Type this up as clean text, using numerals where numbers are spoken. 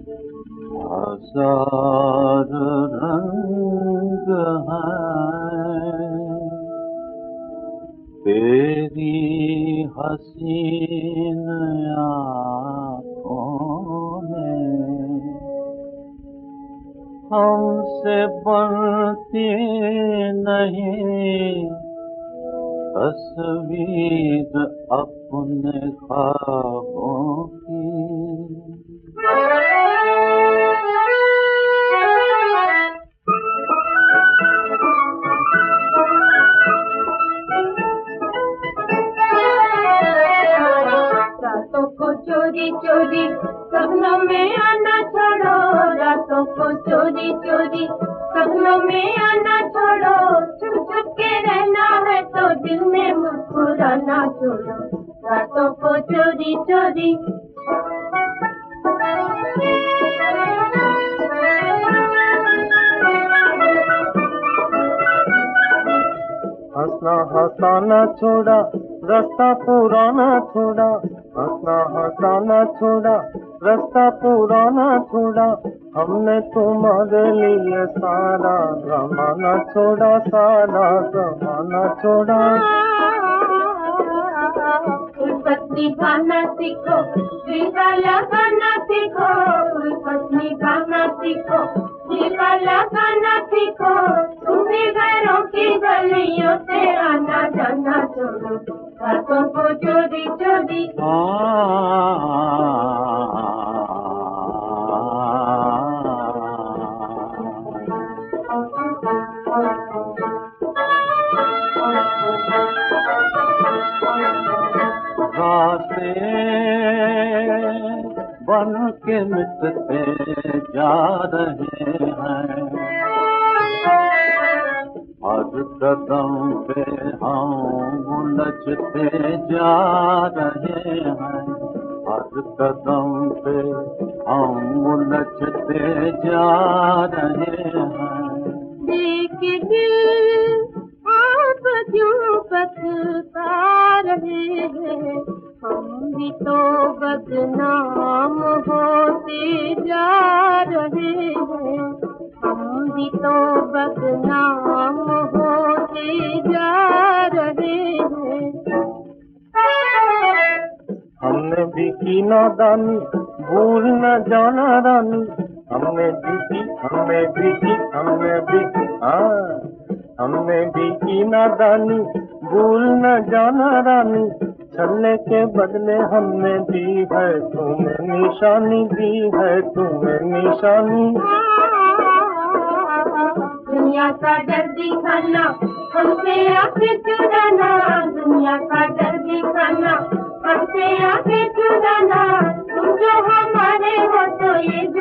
हजार रंग हैं तेरी हसीन आँखों में, हमसे बनती नहीं तस्वीर अपने ख्वाबों की। रातों को चोरी चोरी सपनों में आना छोड़ो, रातों को चोरी चोरी सपनों में आना छोड़ो, छुप छुप के रहना है तो दिल में मुस्कुराना छोड़ो, रातों को चोरी चोरी। हंसना हंसाना छोड़ा, रास्ता पुराना छोड़ा, हंसना हंसाना छोड़ा, रास्ता पुराना छोड़ा, हमने तुम्हारे लिए सारा जमाना छोड़ा, सारा जमाना छोड़ा। पत्नी गाना सीखो, वाला गाना सीखो, पत्नी गाना सीखो, वाला गाना सीखो, तुम्हें घरों की गलियों से आना जाना छोड़ो, रातों को चोरी चोरी। रास्ते बन के मिटते जा रहे हैं, हर कदम पे हम उलझते जा रहे हैं, हर कदम पे हम उलझते जा रहे हैं। देख दिल आप क्यों बता रहे हैं, हम भी तो बदनाम होते जा रहे हैं, हम भी तो बदनाम होते जा रहे हैं। हमने भी की नादानी, भूल न जाना रानी, हमने भी की, हमने भी की, हमने भी की नादानी, भूल न जाना रानी, छलने के बदले हमने दी है तुम्हें निशानी, दी है तुम्हें निशानी। दुनिया का डर दिखाना, हमसे आंखें चुराना, दुनिया का डर दिखाना, हमसे आंखें चुराना, तुम जो हमारे हो तो ये